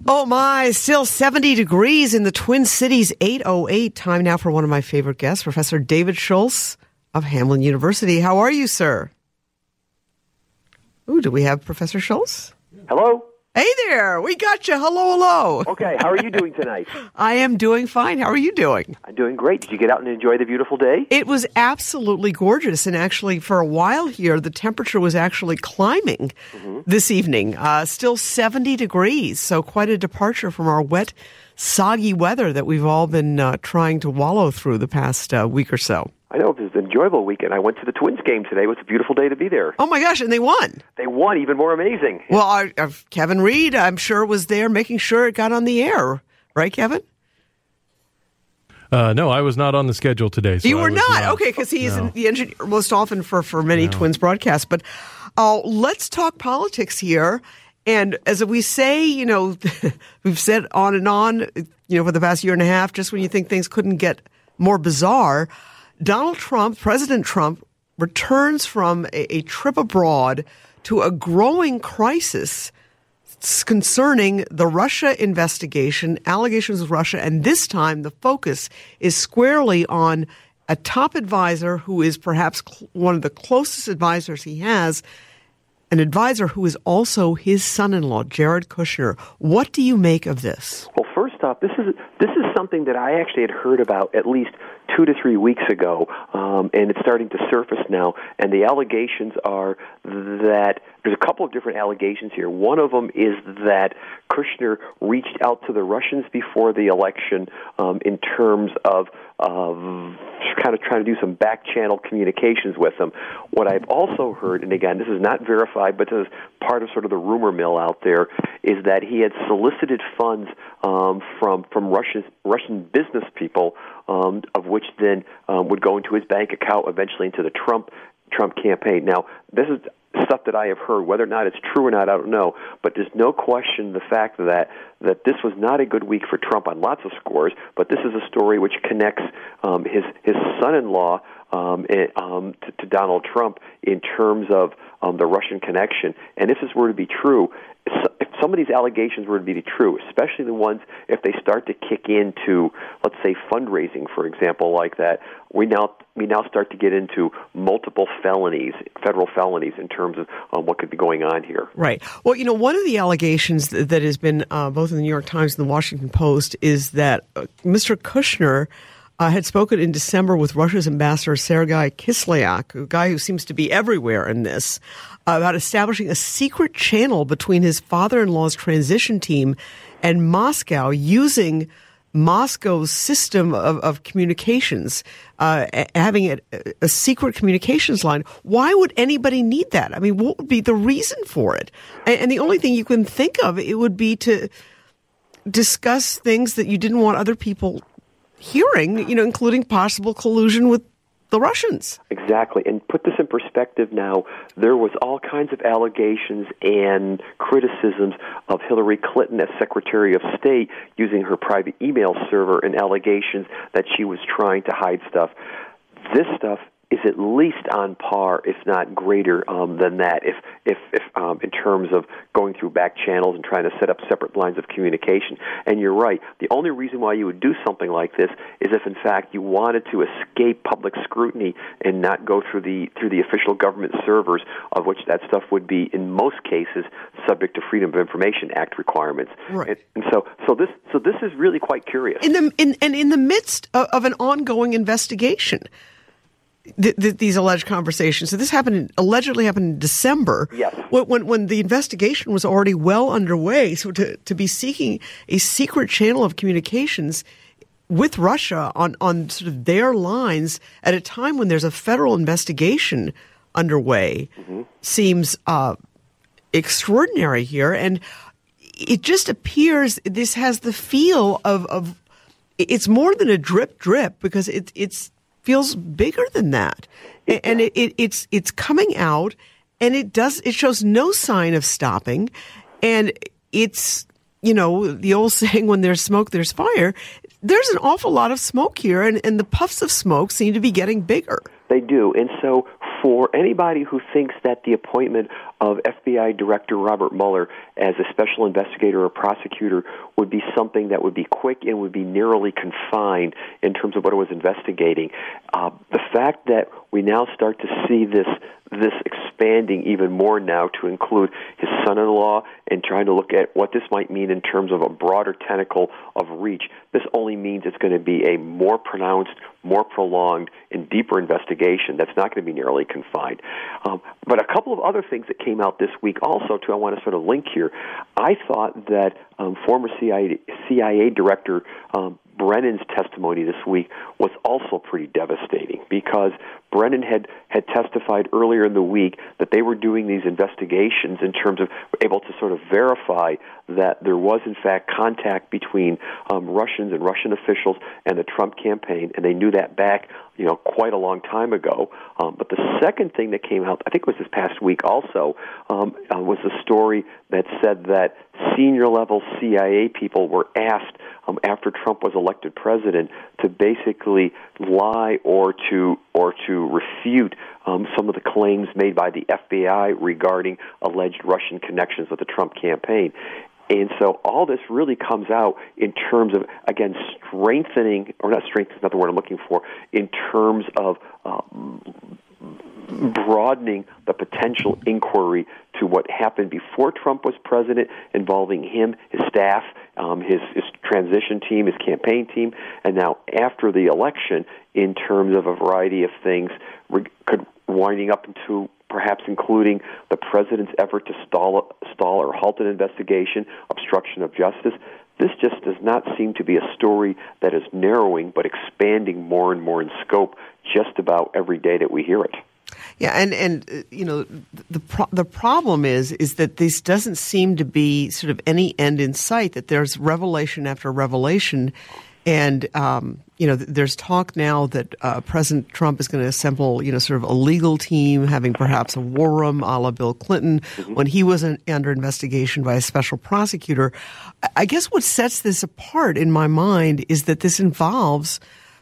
Oh my, still 70 degrees in the Twin Cities, 8:08. Time now for one of my favorite guests, Professor David Schultz of Hamline University. How are you, sir? Ooh, do we have Professor Schultz? Hello? Hey there, we got you. Hello, hello. Okay, how are you doing tonight? I am doing fine. How are you doing? I'm doing great. Did you get out and enjoy the beautiful day? It was absolutely gorgeous. And actually, for a while here, the temperature was actually climbing this evening. Still 70 degrees, so quite a departure from our wet, soggy weather that we've all been trying to wallow through the past week or so. I know, it was an enjoyable weekend. I went to the Twins game today. It was a beautiful day to be there. Oh, my gosh, and they won. They won, even more amazing. Well, Kevin Reed, I'm sure, was there making sure it got on the air. Right, Kevin? No, I was not on the schedule today. So you were not? Okay, because he is the engineer most often for many Twins broadcasts. But let's talk politics here. And as we say, you know, we've said on and on, you know, for the past year and a half, just when you think things couldn't get more bizarre, Donald Trump, President Trump, returns from a trip abroad to a growing crisis concerning the Russia investigation, allegations of Russia, and this time the focus is squarely on a top advisor who is perhaps one of the closest advisors he has, an advisor who is also his son-in-law, Jared Kushner. What do you make of this? Well, first off, this is something that I actually had heard about at least 2 to 3 weeks ago, and it's starting to surface now. And the allegations are that there's a couple of different allegations here. One of them is that Kushner reached out to the Russians before the election in terms of kind of trying to do some back-channel communications with them. What I've also heard, and again, this is not verified, but this is part of sort of the rumor mill out there, is that he had solicited funds from Russian business people, of which then would go into his bank account, eventually into the Trump campaign. Now, this is stuff that I have heard. Whether or not it's true or not, I don't know. But there's no question the fact that this was not a good week for Trump on lots of scores. But this is a story which connects his son-in-law to Donald Trump in terms of the Russian connection. And if this were to be true, if some of these allegations were to be true, especially the ones if they start to kick into, let's say, fundraising, for example, like that, we now start to get into multiple felonies, federal felonies, in terms of what could be going on here. Right. Well, you know, one of the allegations that has been both in the New York Times and the Washington Post is that Mr. Kushner had spoken in December with Russia's ambassador Sergei Kislyak, a guy who seems to be everywhere in this, about establishing a secret channel between his father-in-law's transition team and Moscow, using Moscow's system of communications, having a secret communications line. Why would anybody need that? I mean, what would be the reason for it? And the only thing you can think of, it would be to discuss things that you didn't want other people hearing, you know, including possible collusion with the Russians. Exactly. And put this in perspective now, there was all kinds of allegations and criticisms of Hillary Clinton as Secretary of State using her private email server, and allegations that she was trying to hide stuff. This stuff is at least on par, if not greater, than that, if in terms of going through back channels and trying to set up separate lines of communication. And you're right. The only reason why you would do something like this is if, in fact, you wanted to escape public scrutiny and not go through the official government servers, of which that stuff would be, in most cases, subject to Freedom of Information Act requirements. Right. And so this is really quite curious. In the midst of an ongoing investigation. These alleged conversations. So this allegedly happened in December. Yes. When the investigation was already well underway. So to be seeking a secret channel of communications with Russia on sort of their lines at a time when there's a federal investigation underway seems extraordinary here. And it just appears this has the feel of it's more than a drip, because it's feels bigger than that. And it's coming out, and it shows no sign of stopping. And it's, you know, the old saying, when there's smoke, there's fire. There's an awful lot of smoke here, and the puffs of smoke seem to be getting bigger. They do. And so for anybody who thinks that the appointment of FBI Director Robert Mueller as a special investigator or prosecutor would be something that would be quick and would be narrowly confined in terms of what it was investigating, the fact that we now start to see this expanding even more now to include his son-in-law and trying to look at what this might mean in terms of a broader tentacle of reach, this only means it's going to be a more pronounced, more prolonged, and deeper investigation that's not going to be narrowly confined. But a couple of other things that came out this week also, too, I want to sort of link here. I thought that former CIA Director Brennan's testimony this week was also pretty devastating, because Brennan had testified earlier in the week that they were doing these investigations in terms of able to sort of verify that there was in fact contact between Russians and Russian officials and the Trump campaign, and they knew that back quite a long time ago. But the second thing that came out, I think it was this past week also, was a story that said that senior level CIA people were asked after Trump was elected president to basically lie or to refute some of the claims made by the FBI regarding alleged Russian connections with the Trump campaign. And so all this really comes out in terms of, again, strengthening, or not strengthening, not the word I'm looking for, in terms of broadening the potential inquiry to what happened before Trump was president, involving him, his staff, his transition team, his campaign team, and now after the election, in terms of a variety of things, could winding up into perhaps including the president's effort to stall or halt an investigation, obstruction of justice. This just does not seem to be a story that is narrowing, but expanding more and more in scope just about every day that we hear it. Yeah, and the problem is that this doesn't seem to be sort of any end in sight, that there's revelation after revelation. And, there's talk now that President Trump is going to assemble, sort of a legal team, having perhaps a war room a la Bill Clinton when he was under investigation by a special prosecutor. I guess what sets this apart in my mind is that this involves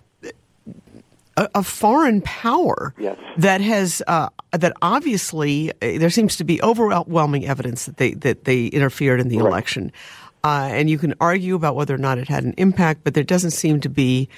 a foreign power that has that obviously there seems to be overwhelming evidence that they interfered in the election. And you can argue about whether or not it had an impact, but there doesn't seem to be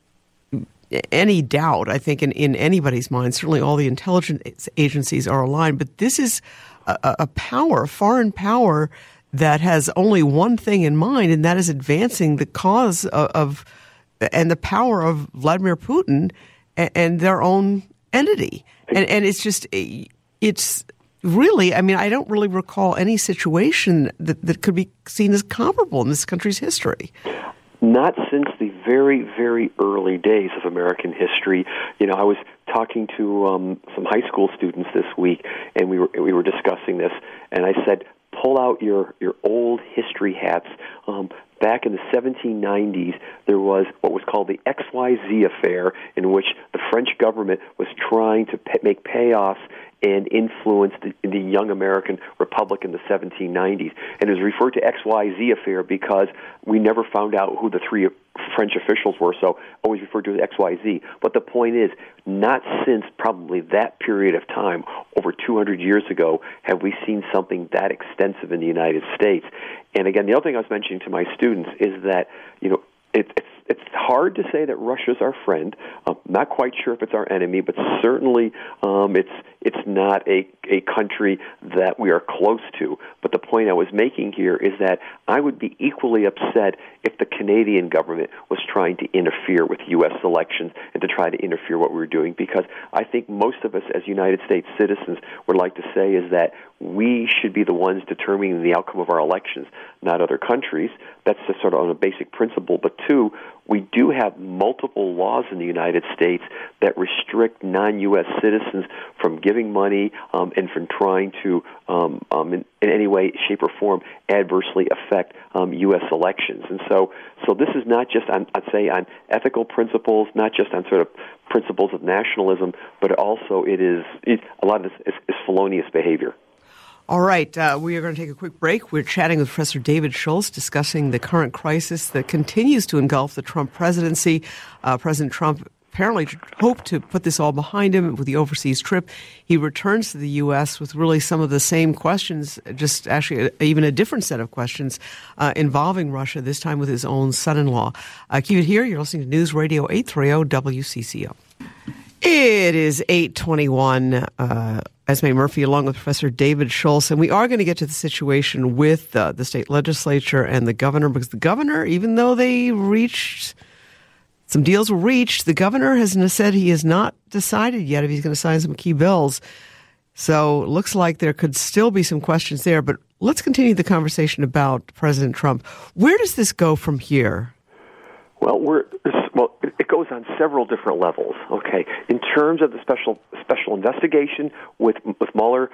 any doubt, I think, in anybody's mind. Certainly all the intelligence agencies are aligned. But this is a foreign power, that has only one thing in mind, and that is advancing the cause of and the power of Vladimir Putin and their own entity. And it's just, it's really, I mean, I don't really recall any situation that could be seen as comparable in this country's history. Not since the very, very early days of American history. I was talking to some high school students this week, and we were discussing this, and I said, pull out your old history hats. Back in the 1790s, there was what was called the XYZ affair, in which the French government was trying to make payoffs and influence the young American Republic in the 1790s. And it was referred to XYZ affair because we never found out who the three French officials were, so always referred to as XYZ. But the point is, not since probably that period of time, over 200 years ago, have we seen something that extensive in the United States. And again, the other thing I was mentioning to my students is that, it's hard to say that Russia's our friend. Not quite sure if it's our enemy, but certainly it's not a country that we are close to. But the point I was making here is that I would be equally upset if the Canadian government was trying to interfere with U.S. elections and to try to interfere what we were doing, because I think most of us as United States citizens would like to say is that we should be the ones determining the outcome of our elections, not other countries. That's just sort of on a basic principle. But two, we do have multiple laws in the United States that restrict non-U.S. citizens from giving money and from trying to, in any way, shape, or form, adversely affect U.S. elections. And so this is not just on ethical principles, not just on sort of principles of nationalism, but also a lot of this is felonious behavior. All right, we are going to take a quick break. We're chatting with Professor David Schultz, discussing the current crisis that continues to engulf the Trump presidency. President Trump apparently hoped to put this all behind him with the overseas trip. He returns to the U.S. with really some of the same questions, just actually even a different set of questions involving Russia, this time with his own son-in-law. Keep it here. You're listening to News Radio 830 WCCO. It is 8:21. Esme Murphy along with Professor David Schultz, and we are going to get to the situation with the state legislature and the governor, because the governor, even though some deals were reached, the governor has said he has not decided yet if he's going to sign some key bills. So it looks like there could still be some questions there, but let's continue the conversation about President Trump. Where does this go from here? Well, it goes on several different levels. Okay, in terms of the special investigation with Mueller,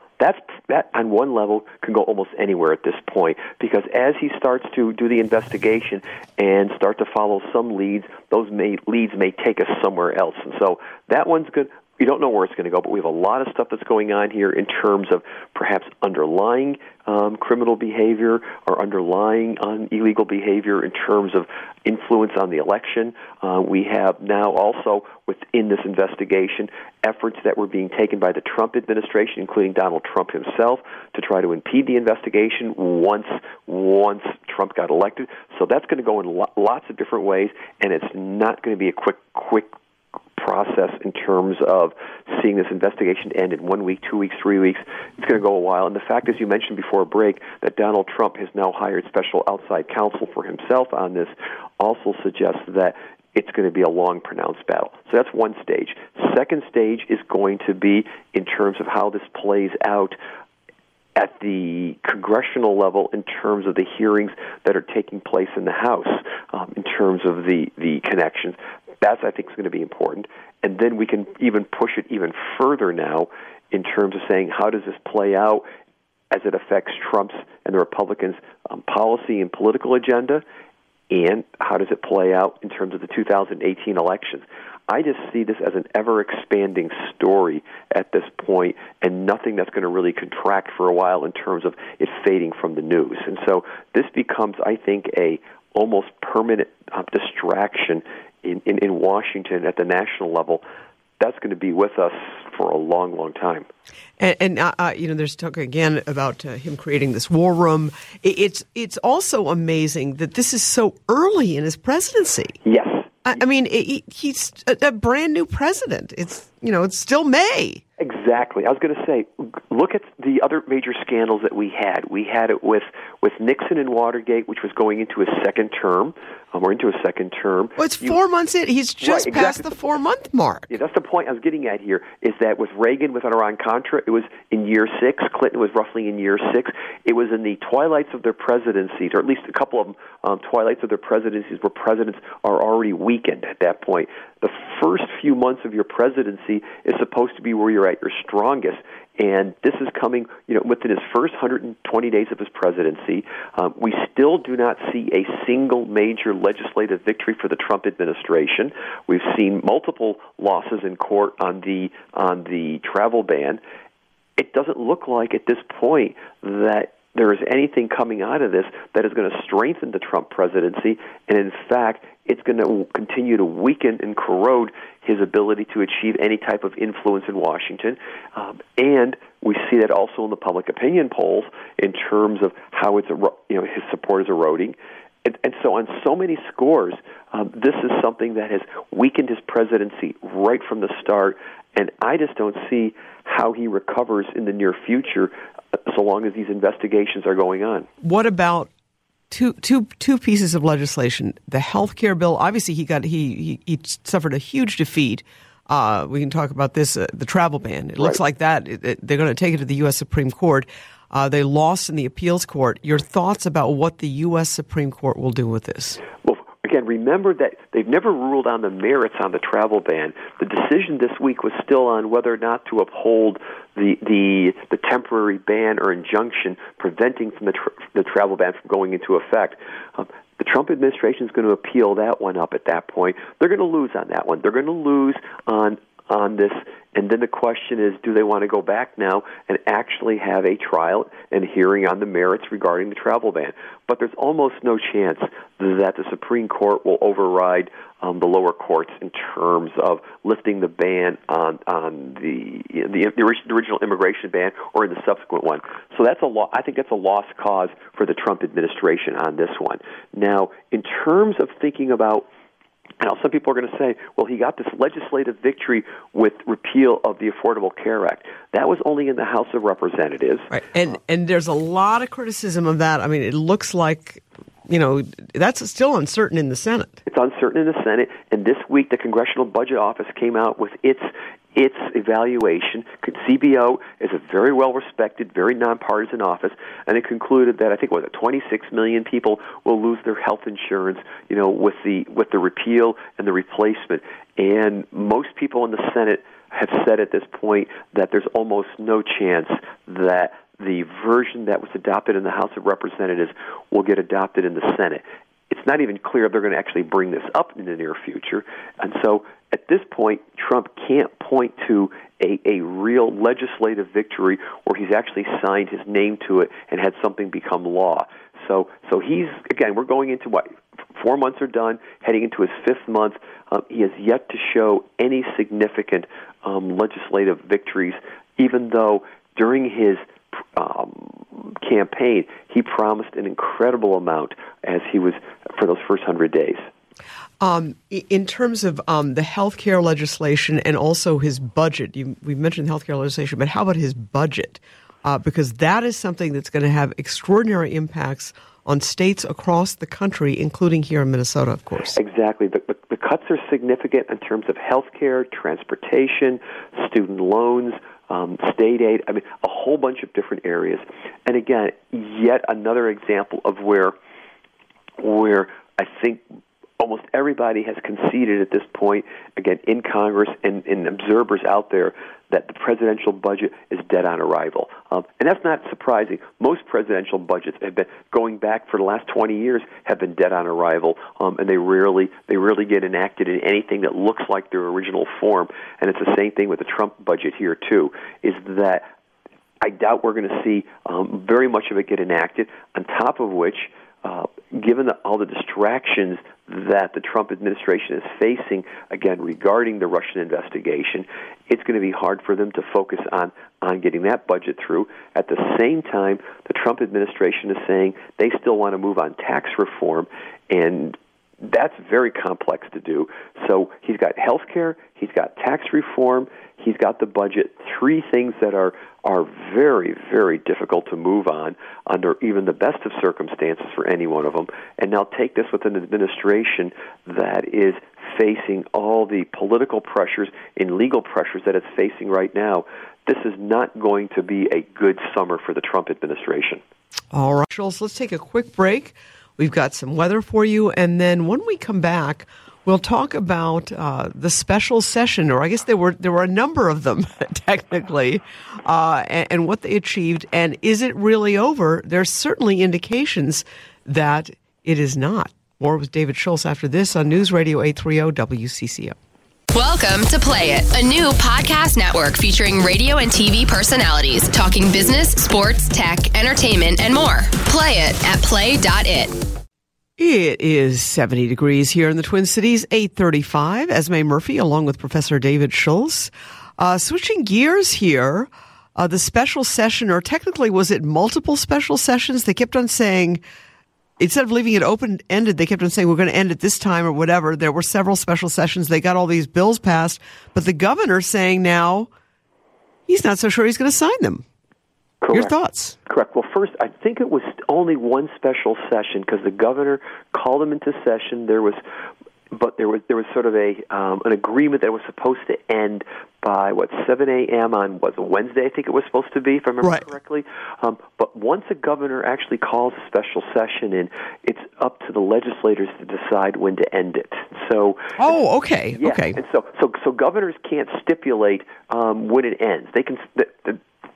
that on one level can go almost anywhere at this point, because as he starts to do the investigation and start to follow some leads, those leads may take us somewhere else, and so that one's good. We don't know where it's going to go, but we have a lot of stuff that's going on here in terms of perhaps underlying criminal behavior or underlying illegal behavior in terms of influence on the election. We have now also within this investigation efforts that were being taken by the Trump administration, including Donald Trump himself, to try to impede the investigation once Trump got elected. So that's going to go in lots of different ways, and it's not going to be a quick process in terms of seeing this investigation end in 1 week, 2 weeks, 3 weeks. It's going to go a while. And the fact, as you mentioned before a break, that Donald Trump has now hired special outside counsel for himself on this also suggests that it's going to be a long, pronounced battle. So that's one stage. Second stage is going to be in terms of how this plays out at the congressional level in terms of the hearings that are taking place in the House, in terms of the connections. That's, I think, is going to be important. And then we can even push it even further now in terms of saying, how does this play out as it affects Trump's and the Republicans' policy and political agenda, and how does it play out in terms of the 2018 elections? I just see this as an ever-expanding story at this point, and nothing that's going to really contract for a while in terms of it fading from the news. And so this becomes, I think, a almost permanent distraction in Washington at the national level. That's going to be with us for a long, long time. And there's talk again about him creating this war room. It's also amazing that this is so early in his presidency. Yes. I mean, he's a brand new president. It's still May. Exactly. I was going to say, look at the other major scandals that we had. We had it with Nixon and Watergate, which was going into his second term, or into a second term. Well, it's 4 months in. He's just past the 4-month mark. Yeah, that's the point I was getting at here, is that with Reagan, with Iran-Contra, it was in year 6. Clinton was roughly in year 6. It was in the twilights of their presidencies, or at least a couple of them, twilights of their presidencies, where presidents are already weakened at that point. The first few months of your presidency is supposed to be where you're at your strongest. And this is coming, within his first 120 days of his presidency. We still do not see a single major legislative victory for the Trump administration. We've seen multiple losses in court on the travel ban. It doesn't look like at this point that there is anything coming out of this that is going to strengthen the Trump presidency, and in fact, it's going to continue to weaken and corrode his ability to achieve any type of influence in Washington. And we see that also in the public opinion polls in terms of how his support is eroding. And so on so many scores, this is something that has weakened his presidency right from the start, and I just don't see how he recovers in the near future so long as these investigations are going on. What about two pieces of legislation? The health care bill, obviously he suffered a huge defeat. We can talk about this, the travel ban. It looks like that they're going to take it to the U.S. Supreme Court. They lost in the appeals court. Your thoughts about what the U.S. Supreme Court will do with this? Well, again, remember that they've never ruled on the merits on the travel ban. The decision this week was still on whether or not to uphold the temporary ban or injunction preventing from the travel ban from going into effect. The Trump administration is going to appeal that one up at that point. They're going to lose on that one. They're going to lose on on this. And then the question is, do they want to go back now and actually have a trial and hearing on the merits regarding the travel ban? But there's almost no chance that the Supreme Court will override the lower courts in terms of lifting the ban on the original immigration ban or in the subsequent one. So I think that's a lost cause for the Trump administration on this one. Now, in terms of thinking about, now, some people are going to say, well, he got this legislative victory with repeal of the Affordable Care Act. That was only in the House of Representatives. Right. And there's a lot of criticism of that. I mean, it looks like, that's still uncertain in the Senate. It's uncertain in the Senate. And this week, the Congressional Budget Office came out with its evaluation. CBO is a very well-respected, very nonpartisan office, and it concluded that 26 million people will lose their health insurance, with the repeal and the replacement. And most people in the Senate have said at this point that there's almost no chance that the version that was adopted in the House of Representatives will get adopted in the Senate. It's not even clear if they're going to actually bring this up in the near future. And so at this point, Trump can't point to a real legislative victory where he's actually signed his name to it and had something become law. So he's, again, we're going into 4 months are done, heading into his 5th month. He has yet to show any significant legislative victories, even though during his campaign, he promised an incredible amount as he was for those first 100 days. In terms of the health care legislation and also his budget, we've mentioned health care legislation, but how about his budget? Because that is something that's going to have extraordinary impacts on states across the country, including here in Minnesota, of course. Exactly. The cuts are significant in terms of health care, transportation, student loans, state aid, a whole bunch of different areas. And again, yet another example of where I think almost everybody has conceded at this point, again, in Congress and observers out there, that the presidential budget is dead on arrival. And that's not surprising. Most presidential budgets have been, going back for the last 20 years, have been dead on arrival, and they rarely get enacted in anything that looks like their original form. And it's the same thing with the Trump budget here, too, is that I doubt we're going to see very much of it get enacted, on top of which, given all the distractions that the Trump administration is facing, again, regarding the Russian investigation, it's going to be hard for them to focus on getting that budget through. At the same time, the Trump administration is saying they still want to move on tax reform, and that's very complex to do. So he's got health care, he's got tax reform, he's got the budget, 3 things that are very, very difficult to move on under even the best of circumstances for any one of them. And now take this with an administration that is facing all the political pressures and legal pressures that it's facing right now. This is not going to be a good summer for the Trump administration. All right, Schultz, let's take a quick break. We've got some weather for you, and then when we come back, we'll talk about the special session, or I guess there were a number of them, technically, and what they achieved. And is it really over? There's certainly indications that it is not. More with David Schultz after this on News Radio 830 WCCO. Welcome to Play It, a new podcast network featuring radio and TV personalities talking business, sports, tech, entertainment, and more. Play it at play.it. It is 70 degrees here in the Twin Cities, 8:35. Esme Murphy along with Professor David Schultz. Switching gears here, the special session, or technically was it multiple special sessions? They kept on saying, instead of leaving it open-ended, they kept on saying, we're going to end it this time or whatever. There were several special sessions. They got all these bills passed. But the governor's saying now he's not so sure he's going to sign them. Correct. Your thoughts? Correct. Well, first, I think it was only one special session because the governor called him into session. There was sort of an agreement that it was supposed to end by 7 a.m. on Wednesday, I think it was supposed to be, if I remember correctly. But once a governor actually calls a special session in, it's up to the legislators to decide when to end it. So, okay, yeah, okay. And so governors can't stipulate when it ends. They can.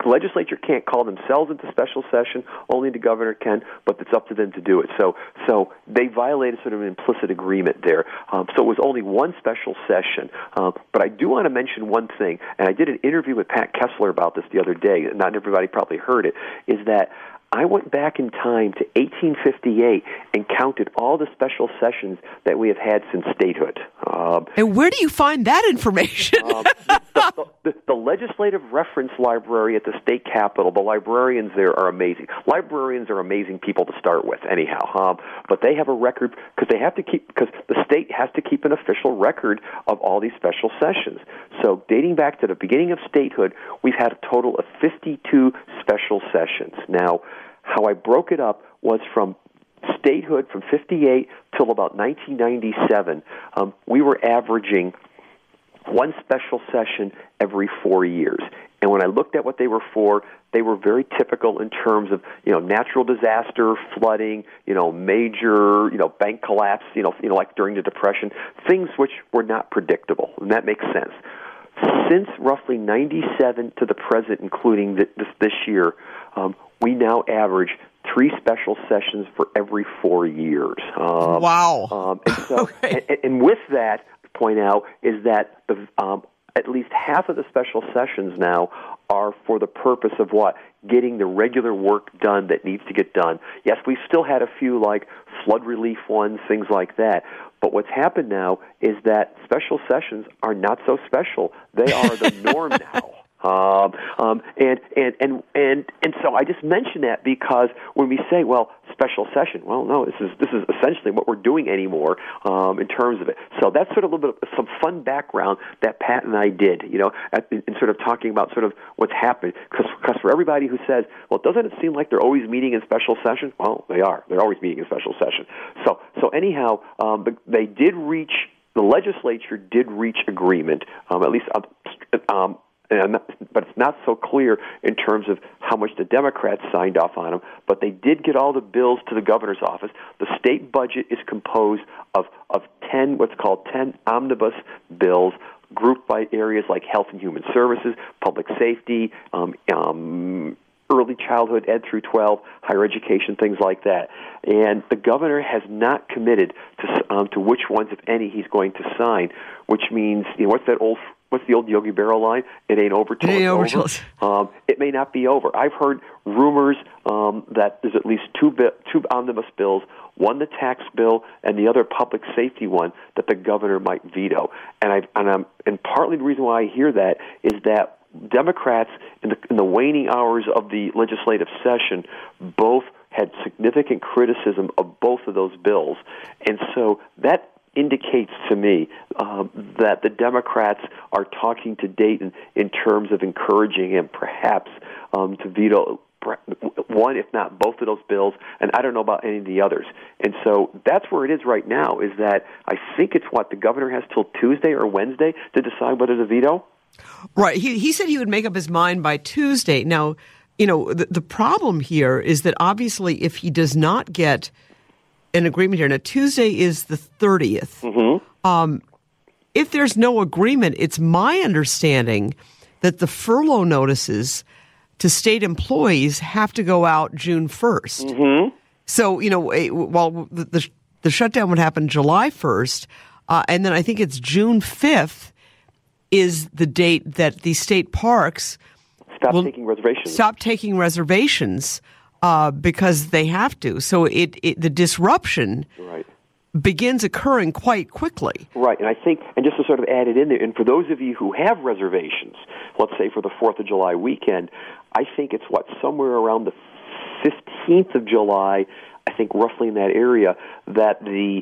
legislature can't call themselves into special session, only the governor can, but it's up to them to do it. So they violated sort of an implicit agreement there. So it was only one special session. But I do want to mention one thing, and I did an interview with Pat Kessler about this the other day, not everybody probably heard it, is that I went back in time to 1858 and counted all the special sessions that we have had since statehood. And where do you find that information? The Legislative Reference Library at the state capitol, the librarians there are amazing. Librarians are amazing people to start with, anyhow. But they have a record because the state has to keep an official record of all these special sessions. So dating back to the beginning of statehood, we've had a total of 52 special sessions. Now, how I broke it up was from statehood from 58 till about 1997. We were averaging one special session every 4 years. And when I looked at what they were for, they were very typical in terms of, natural disaster, flooding, major, bank collapse, like during the Depression, things which were not predictable. And that makes sense. Since roughly 97 to the present, including this year, we now average 3 special sessions for every 4 years. Wow. And so, Okay. and with that, point out is that at least half of the special sessions now are for the purpose of what? Getting the regular work done that needs to get done. Yes, we still had a few like flood relief ones, things like that. But what's happened now is that special sessions are not so special. They are the norm now. And so I just mention that because when we say, well, special session, well, no, this is essentially what we're doing anymore in terms of it. So that's sort of a little bit of some fun background that Pat and I did, in sort of talking about sort of what's happened. Because for everybody who says, well, doesn't it seem like they're always meeting in special session? Well, they are. They're always meeting in special session. So anyhow, they did reach. The legislature did reach agreement, at least. But it's not so clear in terms of how much the Democrats signed off on them. But they did get all the bills to the governor's office. The state budget is composed of 10, what's called 10 omnibus bills, grouped by areas like health and human services, public safety, early childhood, ed through 12, higher education, things like that. And the governor has not committed to which ones, if any, he's going to sign. Which means, what's the old Yogi Berra line? It ain't over till it's over. It may not be over. I've heard rumors that there's at least two omnibus bills, one the tax bill and the other public safety one that the governor might veto. And partly the reason why I hear that is that Democrats in the waning hours of the legislative session both had significant criticism of both of those bills, and so that indicates to me that the Democrats are talking to Dayton in terms of encouraging him perhaps to veto one, if not both of those bills, and I don't know about any of the others. And so that's where it is right now, is that I think it's the governor has till Tuesday or Wednesday to decide whether to veto? Right. He said he would make up his mind by Tuesday. Now, the problem here is that obviously if he does not get an agreement here. Now, Tuesday is the 30th. Mm-hmm. If there's no agreement, it's my understanding that the furlough notices to state employees have to go out June 1st. Mm-hmm. So, while the shutdown would happen July 1st, and then I think it's June 5th is the date that the state parks stop taking reservations. Because they have to. So the disruption begins occurring quite quickly. Right, and I think, and just to sort of add it in there, and for those of you who have reservations, let's say for the 4th of July weekend, I think it's somewhere around the 15th of July, I think roughly in that area, that the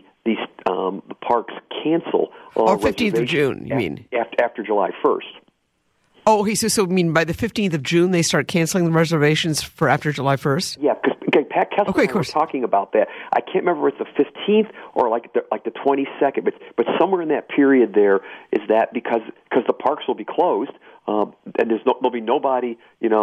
parks cancel. Or 15th of June, you mean? After July 1st. Oh, so by the 15th of June, they start canceling the reservations for after July 1st? Yeah, because Pat Kessler and I were talking about that. I can't remember if it's the 15th or like the 22nd, but somewhere in that period there is that because the parks will be closed, and there'll be nobody,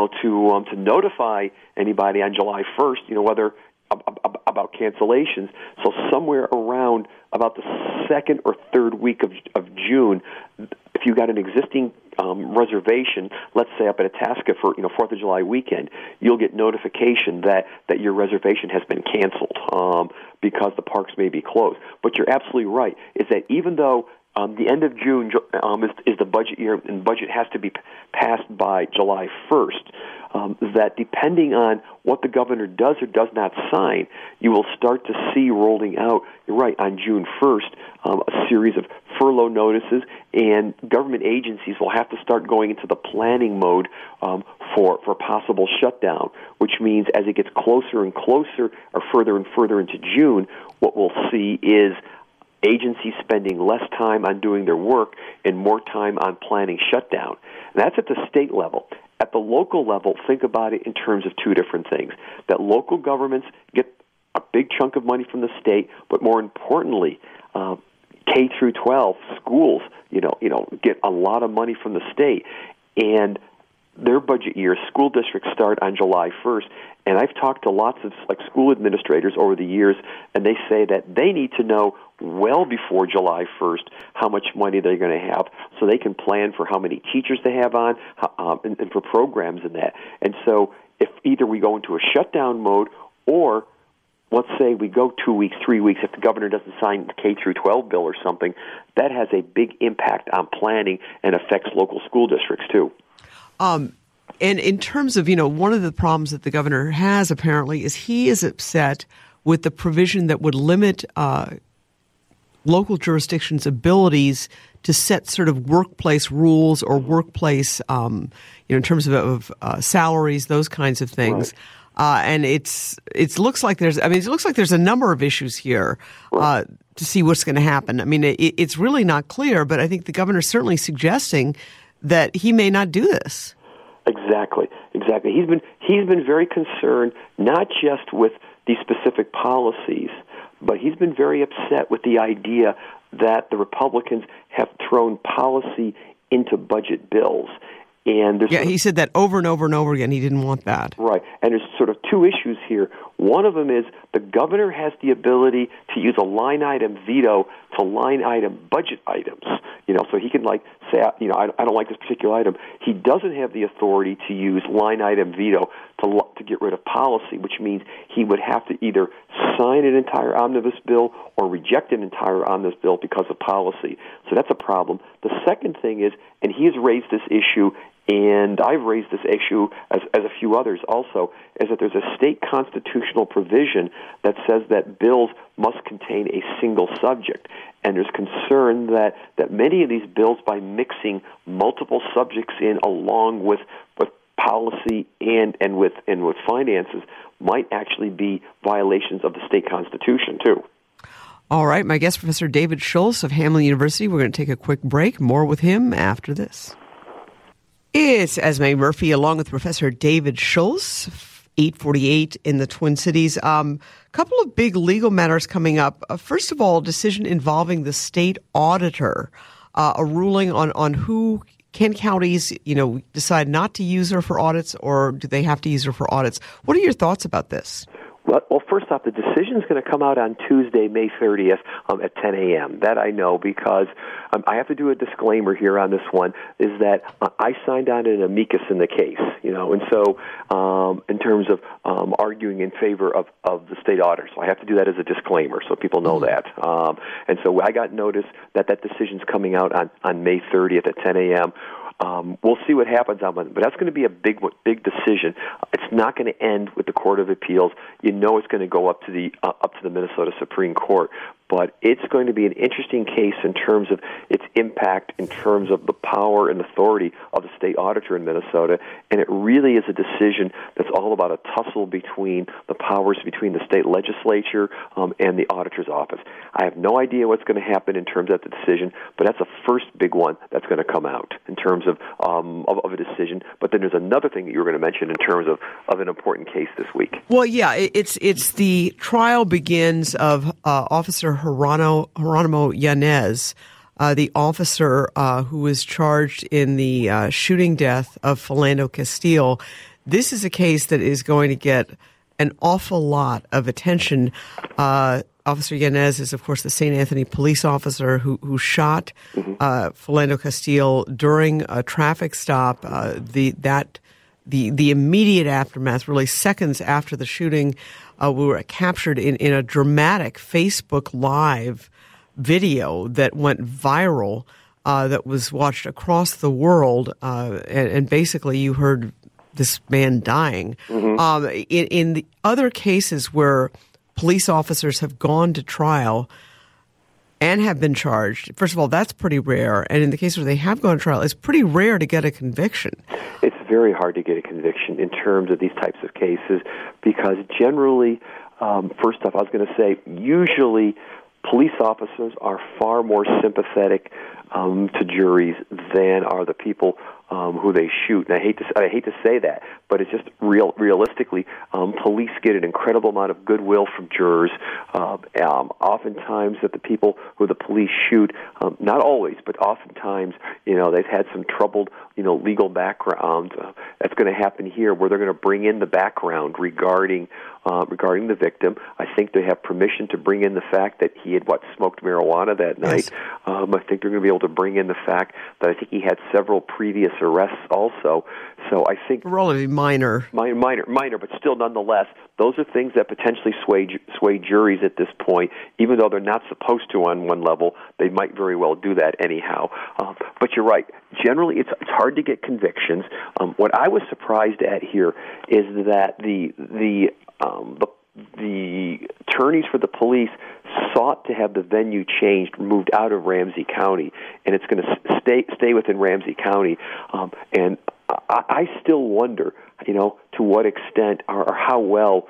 to notify anybody on July 1st, whether about cancellations. So somewhere around about the second or third week of June, if you got an existing reservation, let's say up at Itasca for 4th of July weekend, you'll get notification that your reservation has been canceled because the parks may be closed. But you're absolutely right, is that even though the end of June is the budget year, and budget has to be passed by July 1st, that depending on what the governor does or does not sign, you will start to see rolling out, you're right, on June 1st, a series of furlough notices, and government agencies will have to start going into the planning mode for possible shutdown, which means as it gets closer and closer or further and further into June, what we'll see is agencies spending less time on doing their work and more time on planning shutdown. And that's at the state level. At the local level, think about it in terms of two different things. That local governments get a big chunk of money from the state, but more importantly, K through 12 schools, get a lot of money from the state. And their budget year, school districts start on July 1st, and I've talked to lots of school administrators over the years, and they say that they need to know well before July 1st how much money they're going to have so they can plan for how many teachers they have on and for programs and that. And so if either we go into a shutdown mode or let's say we go 2 weeks, 3 weeks, if the governor doesn't sign the K through 12 bill or something, that has a big impact on planning and affects local school districts too. And in terms of, one of the problems that the governor has apparently is he is upset with the provision that would limit local jurisdictions' abilities to set sort of workplace rules or workplace, in terms of salaries, those kinds of things. Right. And it looks like there's a number of issues here to see what's going to happen. I mean, it's really not clear, but I think the governor's certainly suggesting that he may not do this. Exactly. He's been very concerned not just with these specific policies, but he's been very upset with the idea that the Republicans have thrown policy into budget bills. And he said that over and over and over again. He didn't want that. Right. And there's sort of two issues here. One of them is the governor has the ability to use a line item veto to line item budget items. So he can say, I don't like this particular item. He doesn't have the authority to use line item veto to get rid of policy, which means he would have to either sign an entire omnibus bill or reject an entire omnibus bill because of policy. So that's a problem. The second thing is, and he has raised this issue, and I've raised this issue as a few others also, is that there's a state constitutional provision that says that bills must contain a single subject. And there's concern that many of these bills, by mixing multiple subjects in along with policy and with finances, might actually be violations of the state constitution too. All right, my guest, Professor David Schultz of Hamline University. We're going to take a quick break. More with him after this. It's Esme Murphy along with Professor David Schultz, 848 in the Twin Cities. Couple of big legal matters coming up. First of all, a decision involving the state auditor, a ruling on who can counties, decide not to use her for audits, or do they have to use her for audits? What are your thoughts about this? Well, first off, the decision is going to come out on Tuesday, May 30th at 10 a.m. That I know because I have to do a disclaimer here on this one, is that I signed on an amicus in the case, and so in terms of arguing in favor of the state auditor. So I have to do that as a disclaimer so people know that. And so I got notice that decision's coming out on May 30th at 10 a.m. We'll see what happens on Monday, but that's going to be a big decision. It's not going to end with the Court of Appeals. It's going to go up to the Minnesota Supreme Court. But it's going to be an interesting case in terms of its impact, in terms of the power and authority of the state auditor in Minnesota. And it really is a decision that's all about a tussle between the powers between the state legislature and the auditor's office. I have no idea what's going to happen in terms of the decision, but that's the first big one that's going to come out in terms of a decision. But then there's another thing that you were going to mention in terms of an important case this week. Well, yeah, it's the trial begins of Officer Geronimo Yanez, the officer who was charged in the shooting death of Philando Castile. This is a case that is going to get an awful lot of attention. Officer Yanez is, of course, the St. Anthony police officer who shot Philando Castile during a traffic stop. The immediate aftermath, really seconds after the shooting, we were captured in a dramatic Facebook Live video that went viral, that was watched across the world, and basically you heard this man dying. In the other cases where police officers have gone to trial and have been charged, first of all, that's pretty rare. And in the case where they have gone to trial, it's pretty rare to get a conviction. It's very hard to get a conviction in terms of these types of cases because generally, first off, I was going to say, usually police officers are far more sympathetic to juries than are the people who they shoot. And I hate to say that, but it's just realistically, police get an incredible amount of goodwill from jurors. Oftentimes, that the people who the police shoot, not always, but oftentimes, they've had some troubled, legal background. That's going to happen here, where they're going to bring in the background regarding the victim. I think they have permission to bring in the fact that he had smoked marijuana that night. I think they're going to be able to bring in the fact that I think he had several previous arrests also. So I think relatively minor, but still, nonetheless, those are things that potentially sway juries at this point. Even though they're not supposed to on one level, they might very well do that anyhow. But you're right. Generally, it's hard to get convictions. What I was surprised at here is that the attorneys for the police sought to have the venue changed, moved out of Ramsey County, and it's going to stay within Ramsey County. And I still wonder, to what extent or how well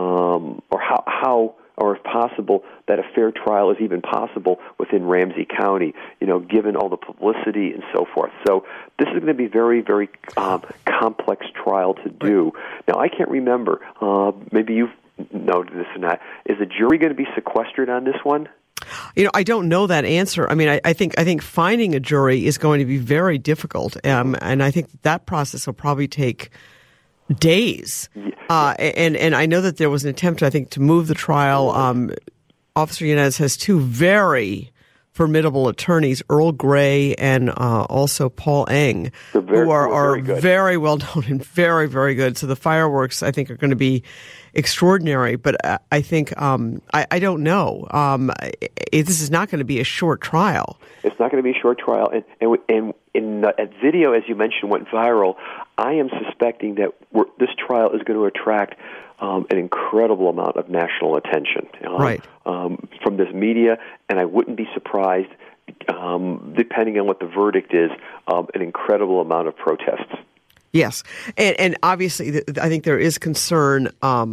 or if possible that a fair trial is even possible within Ramsey County, given all the publicity and so forth. So this is going to be very, very complex trial to do. Now, I can't remember. Maybe you've noted this or not. Is the jury going to be sequestered on this one? I don't know that answer. I mean, I think finding a jury is going to be very difficult, and I think that process will probably take days. And I know that there was an attempt, I think, to move the trial. Officer Yanez has two very formidable attorneys, Earl Gray and also Paul Eng, who are very well known and very, very good. So the fireworks, I think, are going to be extraordinary. But I think I don't know. This is not going to be a short trial. It's not going to be a short trial. And that video, as you mentioned, went viral. I am suspecting that this trial is going to attract an incredible amount of national attention from this media, and I wouldn't be surprised, depending on what the verdict is, an incredible amount of protests. Yes, and obviously, I think there is concern.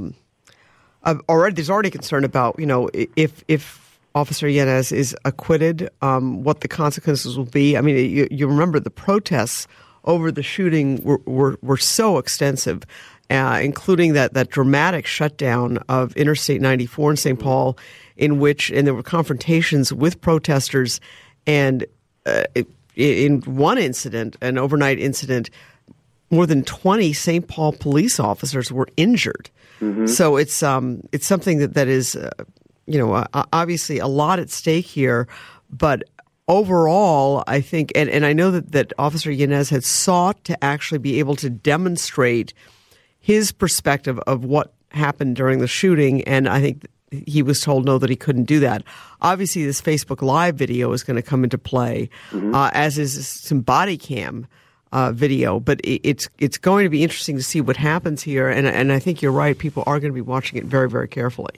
There's already concern about if Officer Yanez is acquitted, what the consequences will be. I mean, you remember the protests over the shooting were so extensive, including that dramatic shutdown of Interstate 94 in St. Paul, and there were confrontations with protesters, and in one incident, an overnight incident, more than 20 St. Paul police officers were injured. Mm-hmm. So it's something that is obviously a lot at stake here, but overall, I think, and I know that Officer Yanez had sought to actually be able to demonstrate his perspective of what happened during the shooting, and I think he was told no, that he couldn't do that. Obviously, this Facebook Live video is going to come into play, as is some body cam video, but it's going to be interesting to see what happens here, and I think you're right, people are going to be watching it very, very carefully.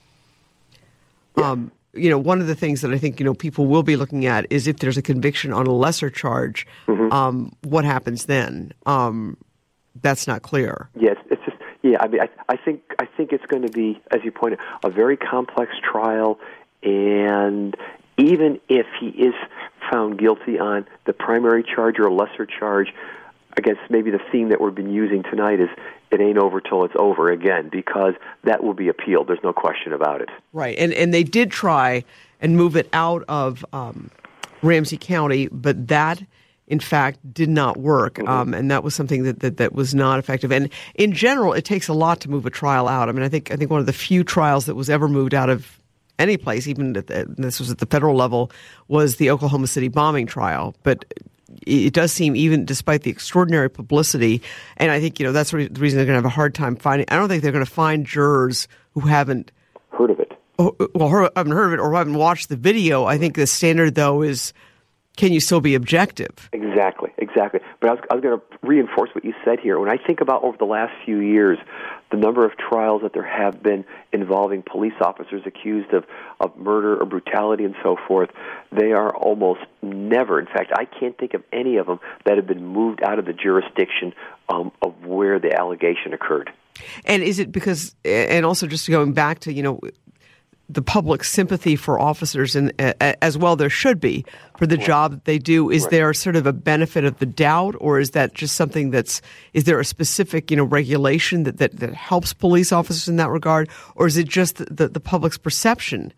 Yeah. One of the things that I think, people will be looking at is if there's a conviction on a lesser charge, what happens then? That's not clear. Yes, it's just, I mean, I think it's going to be, as you pointed, a very complex trial, and even if he is found guilty on the primary charge or a lesser charge, I guess maybe the theme that we've been using tonight is it ain't over till it's over again, because that will be appealed. There's no question about it. Right, and they did try and move it out of Ramsey County, but that, in fact, did not work, and that was something that was not effective. And in general, it takes a lot to move a trial out. I mean, I think one of the few trials that was ever moved out of any place, even this was at the federal level, was the Oklahoma City bombing trial. But it does seem, even despite the extraordinary publicity, and I think that's the reason they're going to have a hard time finding. I don't think they're going to find jurors who haven't heard of it. Haven't heard of it or haven't watched the video. I think the standard, though, is can you still be objective? Exactly. But I was going to reinforce what you said here. When I think about over the last few years, the number of trials that there have been involving police officers accused of murder or brutality and so forth, they are almost never. In fact, I can't think of any of them that have been moved out of the jurisdiction of where the allegation occurred. And is it because, and also just going back to, the public sympathy for officers, and as well there should be, for the job that they do, is there sort of a benefit of the doubt, or is that just something is there a specific, regulation that helps police officers in that regard, or is it just the public's perception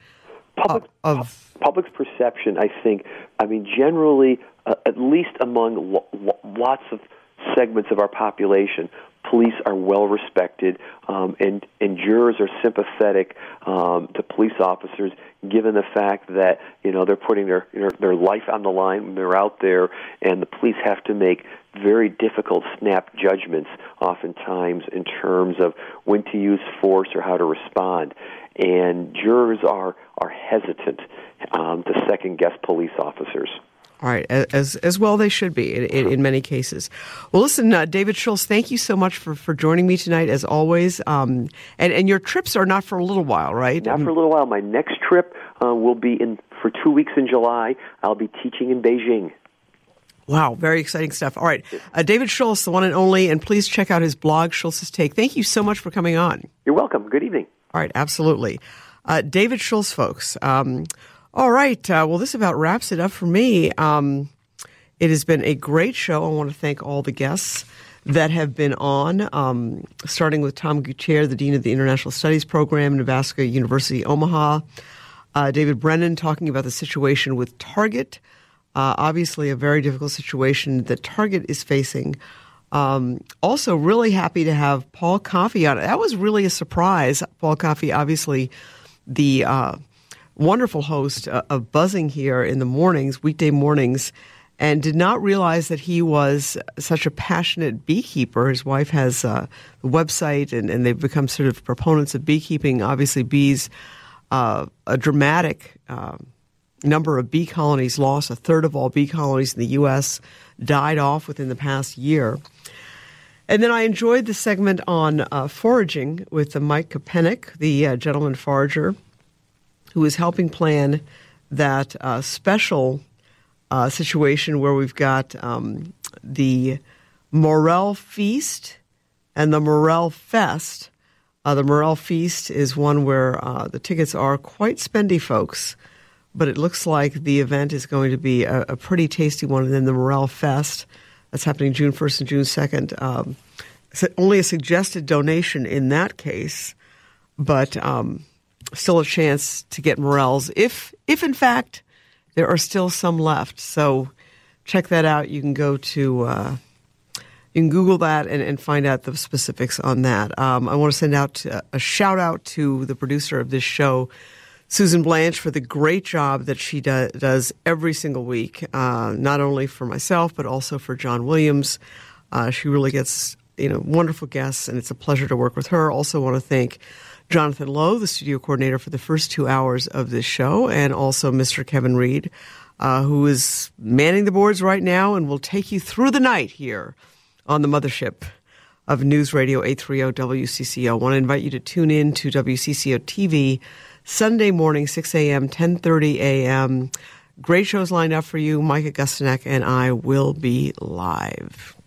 Public's perception, I think, generally, at least among lots of segments of our population, police are well respected, and jurors are sympathetic to police officers, given the fact that they're putting their life on the line when they're out there, and the police have to make very difficult snap judgments, oftentimes in terms of when to use force or how to respond. And jurors are hesitant to second guess police officers. All right, as well they should be in many cases. Well, listen, David Schultz, thank you so much for joining me tonight, as always. And your trips are not for a little while, right? Not for a little while. My next trip will be for 2 weeks in July. I'll be teaching in Beijing. Wow, very exciting stuff. All right, David Schultz, the one and only, and please check out his blog, Schultz's Take. Thank you so much for coming on. You're welcome. Good evening. All right, absolutely. David Schultz, folks. All right. Well, this about wraps it up for me. It has been a great show. I want to thank all the guests that have been on, starting with Tom Gutierrez, the Dean of the International Studies Program, Nebraska University, Omaha. David Brennan talking about the situation with Target. Obviously, a very difficult situation that Target is facing. Also, really happy to have Paul Coffey on. That was really a surprise. Paul Coffey, obviously, the wonderful host of Buzzing here in the mornings, weekday mornings, and did not realize that he was such a passionate beekeeper. His wife has a website, and they've become sort of proponents of beekeeping. Obviously, bees, a dramatic number of bee colonies lost. A third of all bee colonies in the U.S. died off within the past year. And then I enjoyed the segment on foraging with Mike Kopenik, the gentleman forager, who is helping plan that special situation where we've got the Morel Feast and the Morel Fest. The Morel Feast is one where the tickets are quite spendy, folks, but it looks like the event is going to be a pretty tasty one. And then the Morel Fest, that's happening June 1st and June 2nd. Only a suggested donation in that case, but still a chance to get morels if in fact there are still some left. So check that out. You can go to you can Google that and find out the specifics on that. I want to send out a shout out to the producer of this show, Susan Blanche, for the great job that she does every single week, not only for myself but also for John Williams. She really gets wonderful guests, and it's a pleasure to work with her. Also want to thank Jonathan Lowe, the studio coordinator for the first 2 hours of this show, and also Mr. Kevin Reed, who is manning the boards right now and will take you through the night here on the mothership of News Radio 830 WCCO. I want to invite you to tune in to WCCO TV Sunday morning, 6 a.m., 10:30 a.m. Great shows lined up for you. Mike Augustinek and I will be live.